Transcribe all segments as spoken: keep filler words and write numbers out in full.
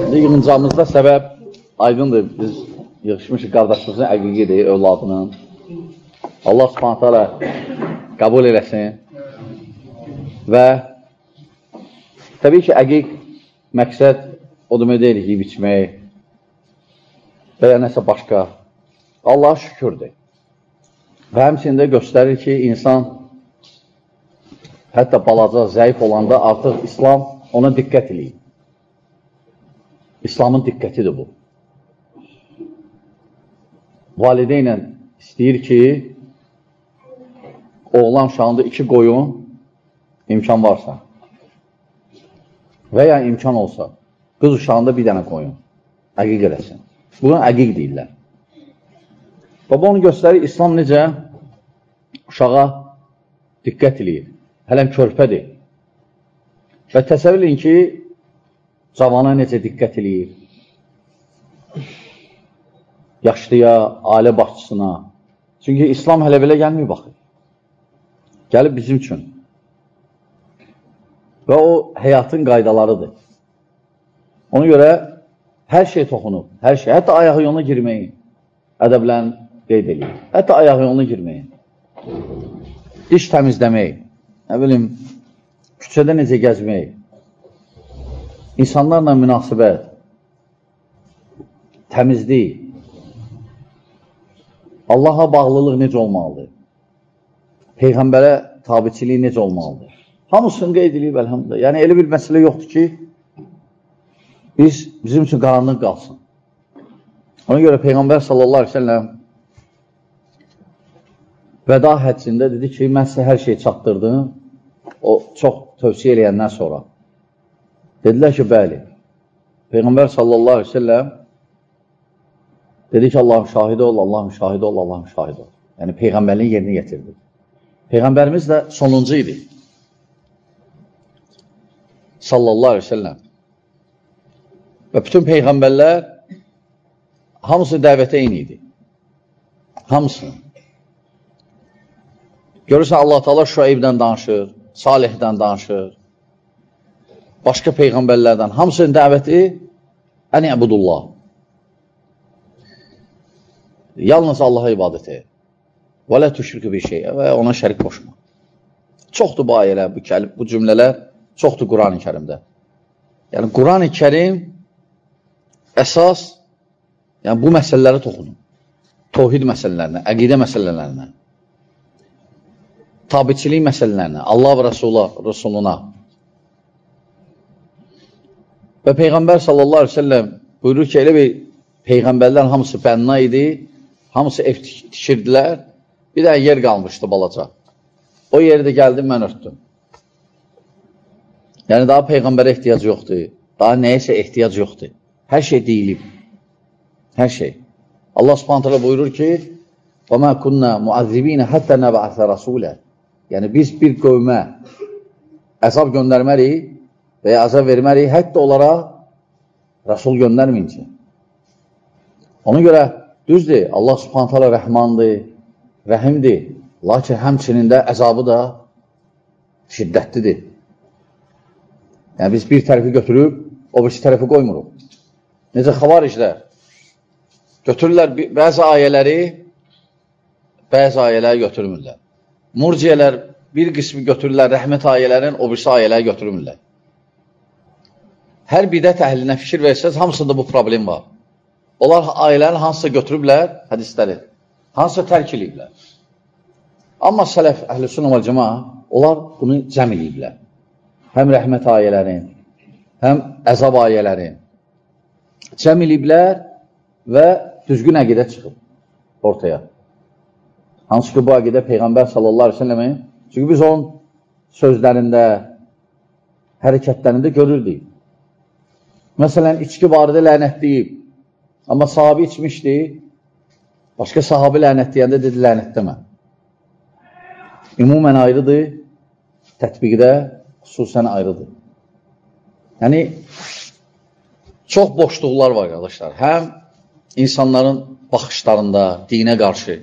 Yığıncamızda səbəb aydındır. Biz yığışmışıq qardaşımızın əqiqidir, övladının. Allah subhanət hələ qəbul eləsin. Və təbii ki, əqiq məqsəd o demək deyil, yiyib içmək və ya nəsə başqa. Allaha şükürdür. Və həmçində göstərir ki, insan hətta balaca, zəif olanda artıq İslam ona diqqət eləyir. İslamın diqqətidir bu. Valideynlə istəyir ki, oğlan uşağında iki qoyun imkan varsa və ya imkan olsa, qız uşağında bir dənə qoyun, əqiq eləsin. Buna əqiq deyirlər. Və bu onu göstərir, İslam necə uşağa diqqət eləyir. Hələm körpədir. Və təsəvvür edin ki, cavana necə diqqət eləyir. Yaşlıya, ailə başçısına. Çünki İslam hələ belə gəlməyib baxır. Gəlib bizim üçün. Və o, həyatın qaydalarıdır. Ona görə hər şey toxunub, hər şey. Hətta ayağı yoluna girməyin. Ədəblən qeyd edir. Hətta ayağı yoluna girməyin. Diş təmizləmək. Nə bilim, küçədə necə gəzmək. İnsanlarla münasibət, təmizlik, Allaha bağlılıq necə olmalıdır? Peyğəmbərə tabiçilik necə olmalıdır? Hamısını qeyd edilib, əlhamdülillah. Yəni, elə bir məsələ yoxdur ki, biz, bizim üçün qaranlıq qalsın. Ona görə Peyğəmbər sallallahu aleyhi ve sellem vəda həccində dedi ki, mən sizə hər şeyi çatdırdım, o çox tövsiyə eləyəndən sonra. Dedilər ki, bəli. Peyğəmbər sallallahu aleyhi ve sellem dedi ki, Allahın şahidi ol, Allahın şahidi ol, Allahın şahidi ol. Yəni, Peyğəmbərliyin yerini getirdi. Peyğəmbərimiz də sonuncu idi. Sallallahu aleyhi ve sellem. Və bütün Peyğəmbərlər hamısı dəvətə eyni idi. Hamısı. Görürsən, Allah Teala Şuaybdən danışır, Salihdən danışır. Başqa Peyğəmbərlərdən hamısının dəvəti ən əbudullah. Yalnız Allaha ibadət et. Və lə tüşrikü bir şey və ona şərik qoşma. Çoxdur bu ayələr, bu, bu cümlələr çoxdur Quran-ı Kərimdə. Yəni, Quran-ı Kərim əsas yəni, bu məsələləri toxunur. Tohid məsələlərinə, əqidə məsələlərinə, tabiçilik məsələlərinə, Allah və Rasuluna, Rasuluna. Və Peyğəmbər sallallahu aleyhi ve sellem buyurur ki, elə bir Peyğəmbərlərin hamısı bənna idi, hamısı ev tikirdilər, bir dənə yer qalmışdı balaca. O yeri də gəldim, mən örtdüm. Yəni, daha Peyğəmbərə ehtiyac yoxdur, daha nəyəsə ehtiyac yoxdur. Hər şey deyilib. Hər şey. Allah subhanət hələ buyurur ki, وَمَا كُنَّا مُعَذِّبِينَ حَتَّى نَبَعَثَ رَسُولًا. Yəni, biz bir qövmə əzab göndərmərik və ya əzab vermərik, hətta onlara Rasul göndərməyin ki. Ona görə düzdür, Allah subhanət hələ rəhmandır, rəhimdir, lakin həmçinin də əzabı da şiddətlidir. Yəni, biz bir tərəfi götürüb, o birisi tərəfi qoymuruq. Necə xavariclər? Götürürlər bəzi ayələri, bəzi ayələri götürmürlər. Murciyələr bir qismi götürürlər, rəhmət ayələrin, o birisi ayələri götürmürlər. Hər bidət əhlinə fikir versəz, hamısında bu problem var. Onlar ayələrin hansısa götürüblər, hədisləri, hansısa tərk eləyiblər. Amma sələf, əhl-i sünnə vəl cəma, onlar bunu cəm eləyiblər. Həm rəhmət ayələrin, həm əzab ayələrin cəm eləyiblər və düzgün əqidə çıxıb ortaya. Hansı ki, bu əqidə Peyğəmbər sallallahu aleyhi ve sellemin, çünki biz onun sözlərində, hərəkətlərində görürdük. Məsələn, içki barədə lənətləyib, amma sahabi içmişdi, başqa sahabi lənətləyəndə dedi, lənətləmə. Ümumən ayrıdır, tətbiqdə xüsusən ayrıdır. Yəni, çox boşluqlar var, qardaşlar. Həm insanların baxışlarında, dinə qarşı,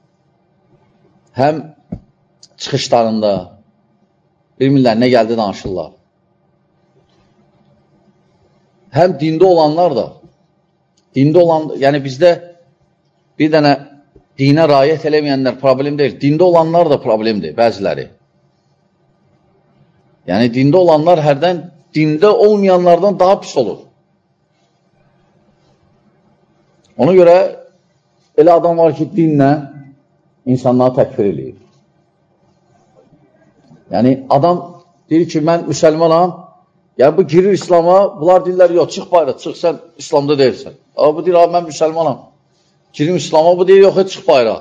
həm çıxışlarında, bilmirlər, nə gəldi danışırlar. həm dində olanlar da, dində olan, yəni bizdə bir dənə dinə rayət eləməyənlər problem deyil, dində olanlar da problemdir, bəziləri. Yəni, dində olanlar hərdən dində olmayanlardan daha pis olur. Ona görə elə adam var ki, dinlə insanları təkfir edir. Yəni, adam deyir ki, mən müsəlmanam, yəni bu girir İslama, bunlar deyirlər, yox, çıx bayra, çıx, sən İslamda deyilsən. Ama bu deyir, mən müsəlmanam. Girim İslama, bu deyir, yox, çıx bayra.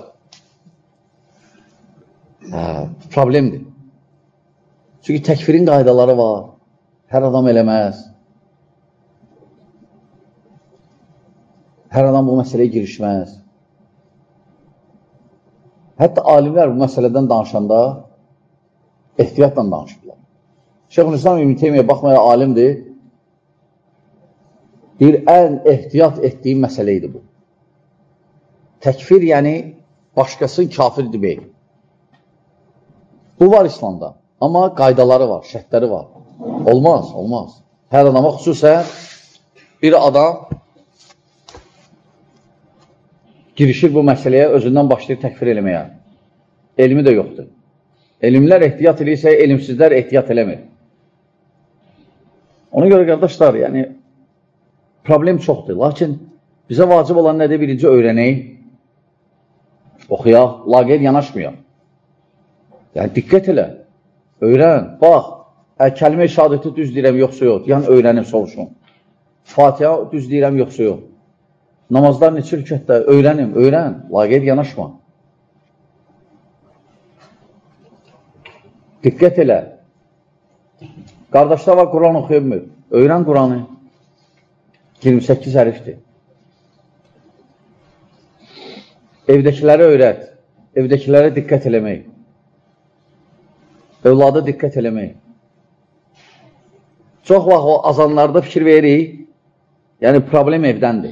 Hə, problemdir. Çünki təkfirin qaydaları var, hər adam eləməz. Hər adam bu məsələyə girişməz. Hətta alimlər bu məsələdən danışanda ehtiyatla danışırlar. Şeyxülislam İbn Teymiyyə baxmayaraq alimdir. Deyir, ən ehtiyat etdiyi məsələ idi bu. Təkfir, yəni başqasının kafir demək. Bu var İslamda. Amma qaydaları var, şərtləri var. Olmaz, olmaz. Hər adama xüsusən bir adam girişir bu məsələyə, özündən başlayır təkfir eləməyə. Elmi də yoxdur. Elmlər ehtiyat edirsə, elmsizlər ehtiyat eləmir. Ona görə, qardaşlar, yəni, problem çoxdur. Lakin bizə vacib olan nədir? Birinci öyrənək, oxuyaq, laqeyd yanaşmayaq. Yəni, diqqət elə, öyrən, bax, ə, kəlmə-i şəhadəti düz deyirəm, yoxsa yox, yəni öyrənim, soruşun. Fatiha düz deyirəm, yoxsa yox. Namazlar neçə rükətdə, öyrənim, öyrən, laqeyd yanaşma. Diqqət elə. Qardaşlar var, Quran oxuyamır. Öyrən Quranı. iyirmi səkkiz hərifdir. Evdəkiləri öyrət. Evdəkilərə diqqət eləmək. Övlada diqqət eləmək. Çox vaxt o azanlarda fikir veririk. Yəni, problem evdəndir.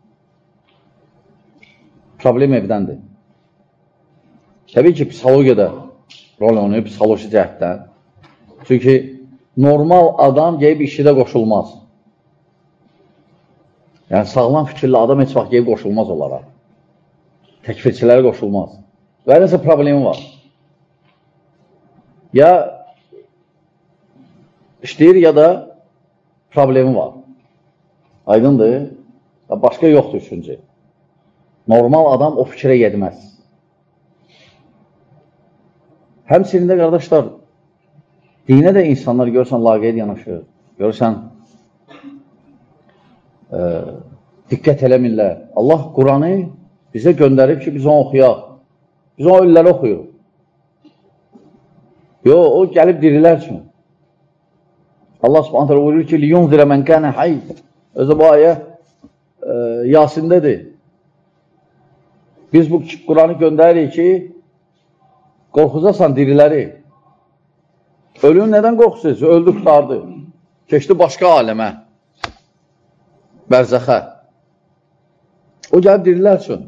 Problem evdəndir. Təbii ki, psixologiyada rol oynayır, psixoloji cəhətdən. Çünki normal adam gəlib işidə qoşulmaz. Yəni, sağlam fikirli adam heç vaxt gəlib qoşulmaz onlara. Təkfirçilərə qoşulmaz. Və nəsə problemi var. Ya işləyir, ya da problemi var. Aydındır. Başqa yoxdur üçüncü. Normal adam o fikrə gedməz. Həmçinin də, qardaşlar, dinə də insanlar görsən laqeyd yanaşır. Görsən, e, diqqət eləmirlər. Allah Quranı bizə göndərib ki, biz onu oxuyaq. Biz onu ölüləri oxuyuq. Yox, o gəlib dirilər üçün. Allah subhanətə buyurur ki, liyunzirə mən kənə hayy. Özü bu ayə e, Yasindədir. Biz bu Quranı göndəririk ki, qorxuzasan diriləri. Ölün nədən qorxusuz? Öldü, qutardı. Keçdi başqa aləmə. Bərzəxə. O gəlib dirilər üçün.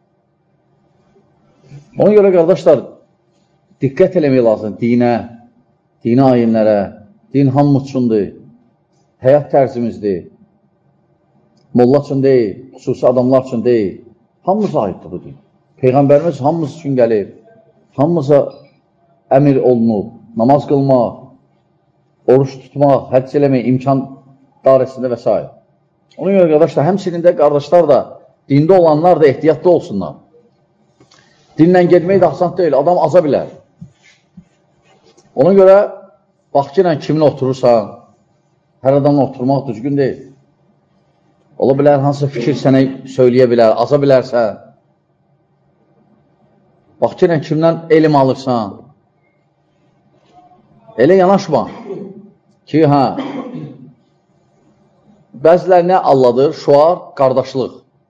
Ona görə, qardaşlar, diqqət eləmək lazım dinə, dinə ayinlərə. Din hamımız üçündür. Həyat tərzimizdir. Molla üçün deyil, xüsusi adamlar üçün deyil. Hamımıza aiddir bu din. Peyğəmbərimiz hamımız üçün gəlir. Hamımıza əmir olunub, namaz qılmaq, oruç tutmaq, həcc eləmək, imkan dairəsində və s. Ona görə, qardaşlar, həmçinin də qardaşlar da, dində olanlar da ehtiyatlı olsunlar. Dinlə getmək də asan deyil, adam aza bilər. Ona görə, bax ki, kiminlə oturursan, hər adamla oturmaq düzgün deyil. Ola bilər, hansı fikir sənə söyləyə bilər, aza bilərsən. Bax ki, kimdən elm alırsan, elə yanaşma ki, hə, bəzilər nə alladır? Şuar, qardaşlıq.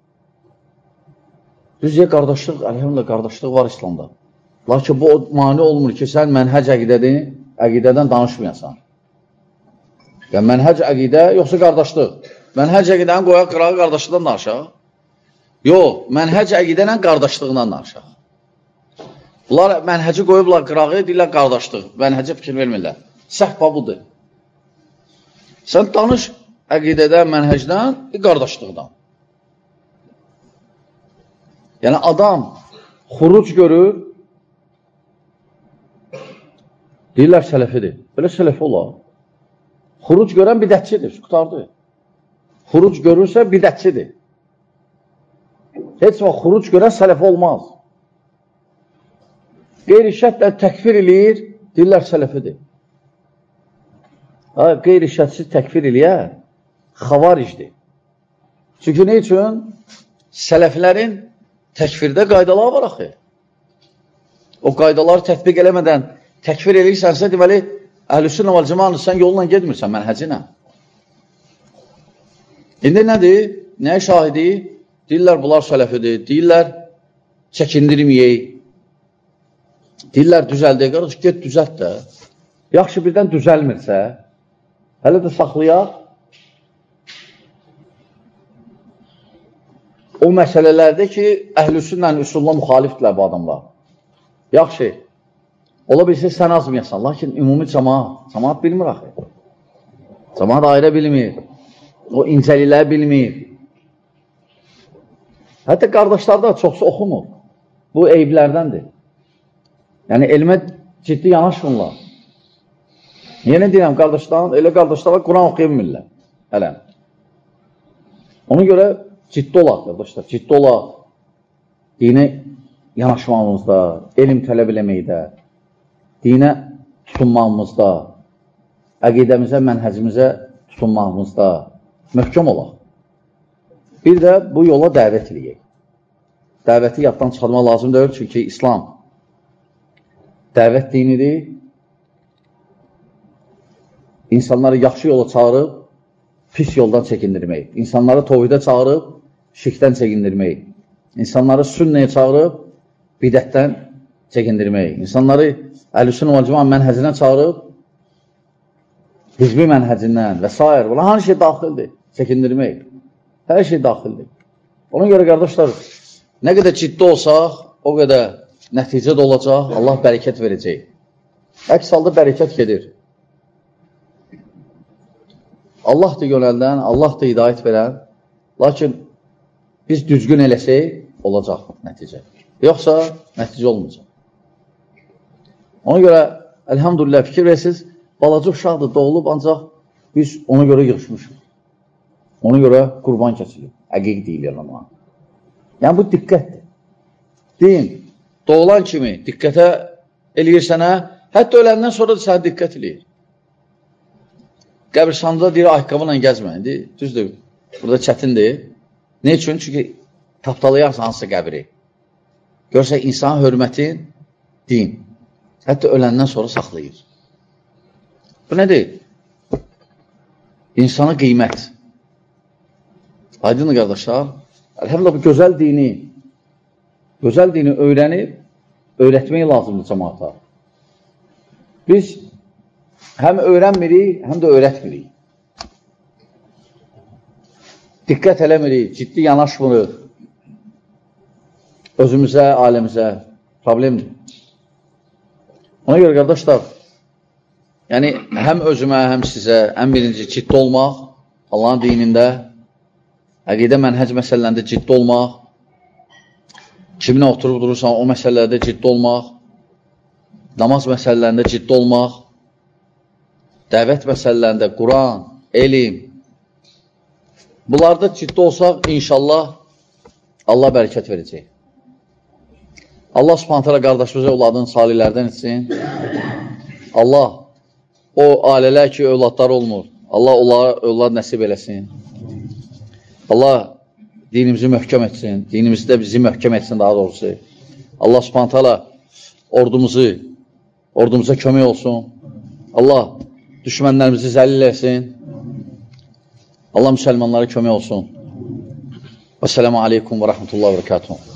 Düzcə, qardaşlıq, əlhəmdülillah, qardaşlıq var İslamda. Lakin bu mani olmur ki, sən mənhəc əqidəni, əqidədən danışmayasan. Yəni, mənhəc əqidə, yoxsa qardaşlıq. Mənhəc əqidəni qoyaq, qırağı qardaşlıqdan danışaq. Yox, mənhəc əqidənlə qardaşlığından danışaq. Bunlar mənhəci qoyublar qırağı, deyirlər qardaşlıq. Mənhəcə fikir vermirlər. Səhv budur. Sən danış, əqidədən, mənhəcdən, qardaşlıqdan. Yəni, adam xuruc görür, deyirlər sələfidir. Belə sələfi olar. Xuruc görən bidətçidir, qutardı. Xuruc görürsə bidətçidir. Heç vaxt xuruc görən sələfi olmaz. Qeyri-şərtlə təkfir eləyir, deyirlər sələfidir. Qeyri-şərtsiz təkfir eləyər, xavaricdir. Çünki ne üçün? Sələflərin təkfirdə qaydalar var axı. O qaydaları tətbiq eləmədən təkfir eləyirsənsə, deməli, Əhl-i-Sünnə vəl-Cəmaənin sən yolla gedmirsən, mənhəcinə. İndi nədir? Nəyə şahidi? Deyirlər, bunlar sələfidir. Deyirlər, çəkindirməyək. Deyirlər, düzəldir. Qardaş, get düzəlt də. Yaxşı, birdən düzəlmirsə, hələ də saxlayaq. O məsələlərdə ki, Əhl-i-Sünnənin üsuluna müxalifdirlər bu adamlar. Yaxşı, ola bilsə sən azmayasan, lakin ümumi cəmaat, cəmaat bilmir axı. Cəmaat ayrı bilmir, o incəlikləri bilmir. Hətta qardaşlar da çoxsu oxumur. Bu eyiblərdəndir. Yəni, elmə ciddi yanaşmırlar. Yenə deyirəm, qardaşlar, elə qardaşlar Quran oxuyabilmirlər. Hələ. Ona görə ciddi olaq, qardaşlar, ciddi olaq. Dinə yanaşmamızda, elm tələb eləməkdə, dinə tutunmağımızda, əqidəmizə, mənhəcimizə tutunmağımızda möhkəm olaq. Bir də bu yola dəvət eləyək. Dəvəti yaddan çıxarmaq lazım deyil, çünki İslam dəvət dinidir. İnsanları yaxşı yola çağırıb, pis yoldan çəkindirmək. İnsanları tovhidə çağırıb, şirkdən çəkindirmək. İnsanları sünnəyə çağırıb, bidətdən çəkindirmək. İnsanları Əhl-i-Sünnə vəl-Cəmaənin mənhəcindən çağırıb, hizbi mənhəcindən və s. Buna hangi şey daxildir? Çəkindirmək. Hər şey daxildir. Ona görə, qardaşlar, nə qədər ciddi olsaq, o qədər nəticə də olacaq, Allah bərəkət verəcək. Əks halda bərəkət gedir. Allah da yönəldən, Allah da hidayət verən, lakin biz düzgün eləsək, olacaq nəticə. Yoxsa, nəticə olmayacaq. Ona görə, əlhamdülillah, fikir versiniz, balaca uşaqdır, doğulub, ancaq biz ona görə yığışmışıq. Ona görə qurban kəsilir, əqiq deyilir amma. Yəni, bu diqqətdir. Deyin, doğulan kimi diqqətə eləyir sənə, hətta öləndən sonra da sənə diqqət eləyir. Qəbirstanda deyir, ayaqqabıyla gəzməyin, düzdür, burada çətindir. Ne üçün? Çünki tapdalayarsan hansısa qəbiri. Görsə, insan hörmətin din. Hətta öləndən sonra saxlayır. Bu nədir? İnsana qiymət. Aydınlı qardaşlar, əlhəmdülillah bu gözəl dini, gözəl dini öyrənib, öyrətmək lazımdır cəmaata. Biz həm öyrənmirik, həm də öyrətmirik. Diqqət eləmirik, ciddi yanaşmırıq. Özümüzə, ailəmizə problemdir. Ona görə, qardaşlar, yəni, həm özümə, həm sizə ən birinci ciddi olmaq, Allahın dinində, əqidə mənhəc məsələlərində ciddi olmaq, kiminə oturub durursan, o məsələlərdə ciddi olmaq, namaz məsələlərində ciddi olmaq, dəvət məsələlərində Quran, elm, bunlarda ciddi olsaq, inşallah, Allah bərəkət verəcək. Allah subhanət hələ qardaşımıza övladın salihlərdən etsin. Allah o ailələr ki, övladlar olmur. Allah onlara övlad nəsib eləsin. Allah dinimizi möhkəm etsin. Dinimizi də bizi möhkəm etsin daha doğrusu. Allah subhanət hələ ordumuzu, ordumuza kömək olsun. Allah düşmənlərimizi zəlil etsin. Allah müsəlmanlara kömək olsun. Və sələmu aleykum və rəhmətullah və bərəkatuhu.